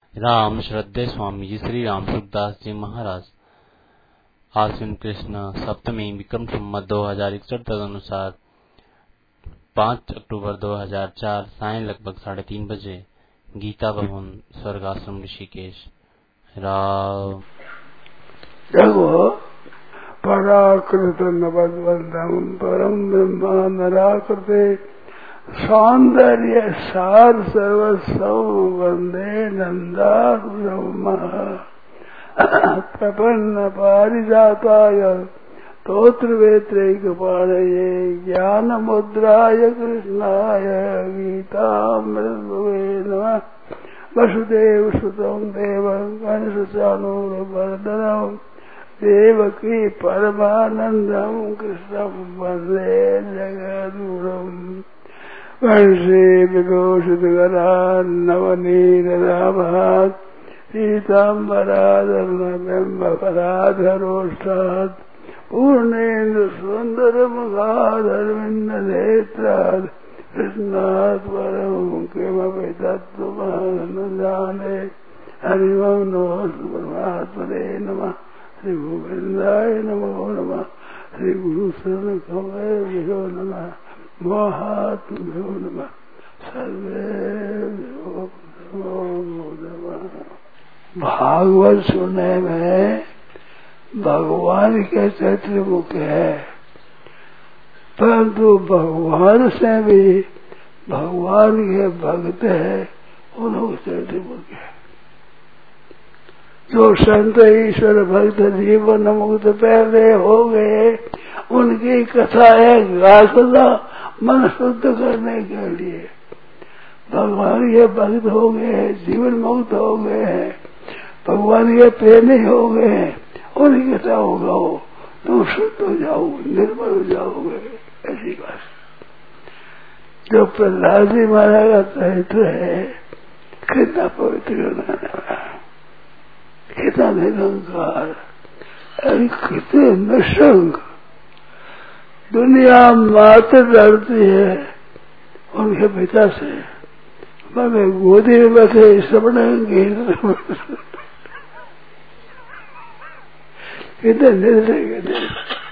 राम श्रद्धेय स्वामी जी श्री राम सुखदास जी महाराज आश्विन कृष्ण सप्तमी विक्रम संवत 2061 तदनुसार 5 अक्टूबर 2004 सायं लगभग 3:30 बजे गीता भवन स्वर्गाश्रम ऋषिकेश। राम देखो पराकृत नवद्वंदम परम ब्रह्मा नराकृते सौंदर्य सार सर्वस्व वंदे नंदात्मा प्रपन्न पारिजाताय तोत्र वेत्रैक पाणये ज्ञान मुद्राय कृष्णाय गीतामृतवे नमः। वसुदेव सुतं देवं कंसचाणूरमर्दनं देवकी परमानंदं कृष्णं वन्दे जगद्गुरुम्। वंशे विघोषितगरान् नवनीतराभात् पीताम्बराधर्मबिम्बफलाधरोष्ठात् पूर्णेन्दु सुन्दरमुखाधर्मिन्दनेत्रात् कृष्णात् परं किमपि तत्त्वमहं न जाने। हरि ओं नमो परमात्मने नमः। श्री गोविंदाय नमो नमः। श्री गुरु शरणकमलेभ्यो नमः। महात्म्यो नमः। सर्वेभ्यो नमो नमः। भागवत सुनने में भगवान के चरित्र मुख्य है, परंतु भगवान से भी भगवान के भक्त है उन्होंने चरित्र मुख्य है। जो संत ईश्वर भक्त जीवन मुक्त पहले हो गए उनकी कथा है गाथा मन शुद्ध करने के लिए। भगवान के भक्त हो गए हैं, जीवन मुक्त हो गए हैं, भगवान के प्रेमी हो गए हैं, उनकी कथा होगा हो तुम शुद्ध हो जाओ, निर्मल हो जाओगे। ऐसी बात जो प्रहलाद जी महाराज का चरित्र है कितना पवित्र बनाने वाला, कितना निरंकार, कितने निशंक। दुनिया मात्र डरती है उनके पिता से, मैं गोदी में बैठे सबनेंगे कितने निर्दय।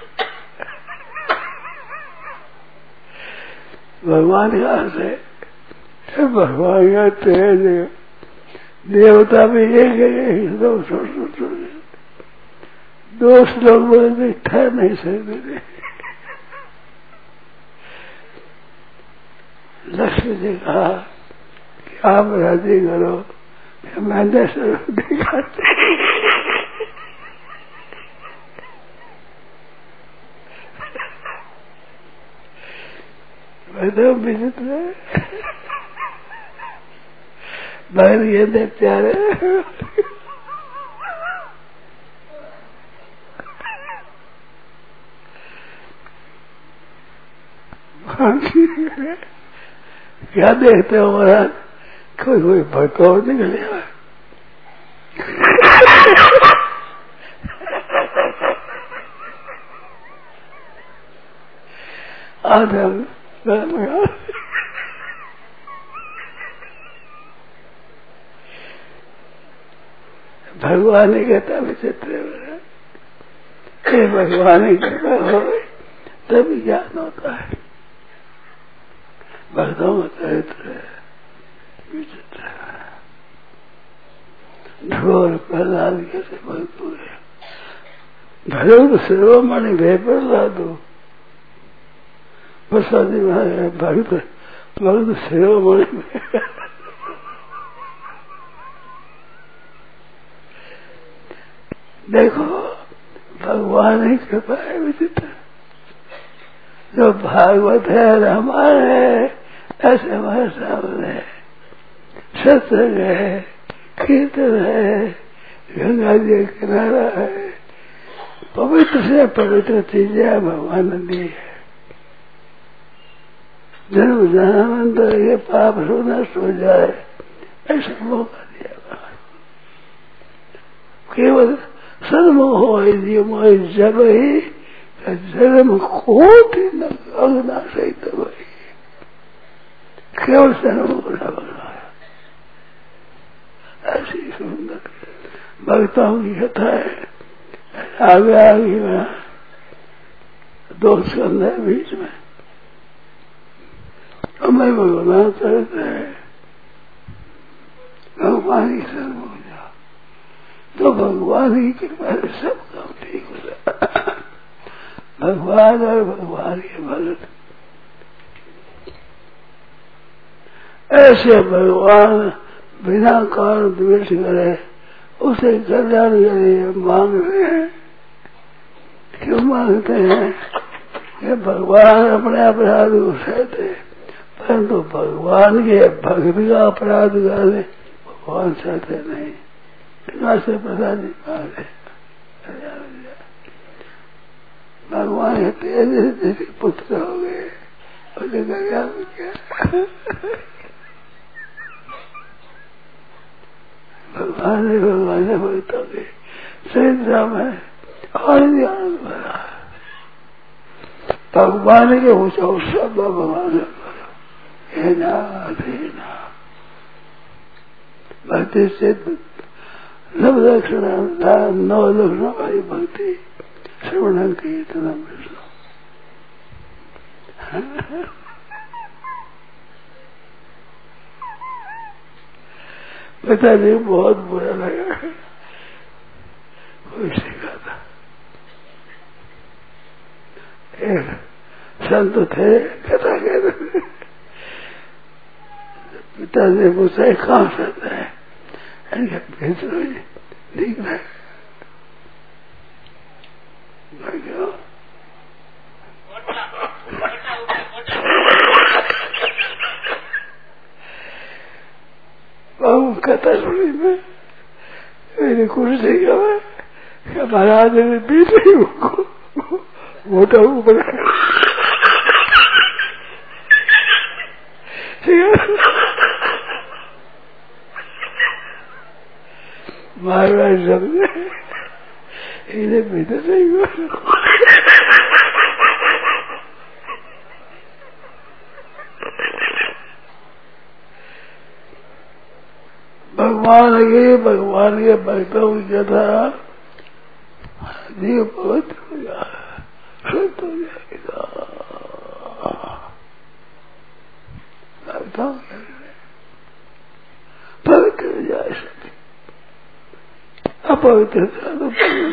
भगवान यहाँ से भगवान का तेज देवता भी एक दो श्लोक बोले ठहर नहीं सकते। लक्ष्मी जी कहा कि आप राजी करो, मैंने स्वरूप दिखाते। तो विचित्र बहन ये दे प्यारे क्या देखते हो महाराज, कोई भटकोर निकलेगा। आदम भगवान ही कहता विचित्र है, भगवान ही कहता हो तभी ज्ञान होता है। भक्तों का चरित्र है विचित्र है। ढोर प्रहलाद कैसे भक्त हुए, भले शिरोमणि भय प्रहलाद हो, प्रसादी भक्त भक्त शिरोमणि। देखो भगवान ही कृपा है विचित्र। जो भागवत है रामायण है ऐसे हमारे सामने सत्संग है, कीर्तन है, गंगा जी का किनारा है, पवित्र से पवित्र चीजें भगवान ने दी है। जन्म जन्मांतर ये पाप नष्ट हो जाए ऐसा मौका दिया भगवान। केवल सन्मोह जीव जब ही जन्म कोटि अग्ना सहित वही केवल जन्म को न बनाया। ऐसी बड़ी सुंदर भक्तों की कथा है। आगे आगे में 2 स्कंध है बीच में, हमें भगवान कहते हैं भगवान ही सर्व हो जाओ, तो भगवान की कृपा से सब काम ठीक हो जाए। भगवान और भगवान के भगत, ऐसे भगवान बिना कारण द्वेष करे उसे कल्याण के लिए मांग रहे हैं। क्यों मांगते हैं कि भगवान अपने अपराध को सहते, परंतु भगवान के भक्त का अपराध करे भगवान सहते नहीं। से प्रसाद मांगे भगवान तेरे पुत्र हो गए, उसे क्या भगवान ने भक्तों के संहिता में और ध्यान भरा। भगवान के ऊंचा सब भगवान हे नाथ भक्ति से नव लक्षण 9 लक्षण वाली भक्ति श्रवण कीर्तन विष्णु। पता नहीं बहुत बुरा लगा, कोई सीखा था। एक संत थे कथा कहते, पिताजी पूछा कहाँ से है, दिख रहा है। कथा सुनी में मेरी कुर्सी का महाराज ने बीच ही मोटा ऊपर महाराज समझे इन्हें भीतर नहीं भगवान के भक्तों की कथा जीव पवित्र हो जाए, शुद्ध हो जाएगा। भक्तों पवित्र हो जाए, सभी अपवित्रता तो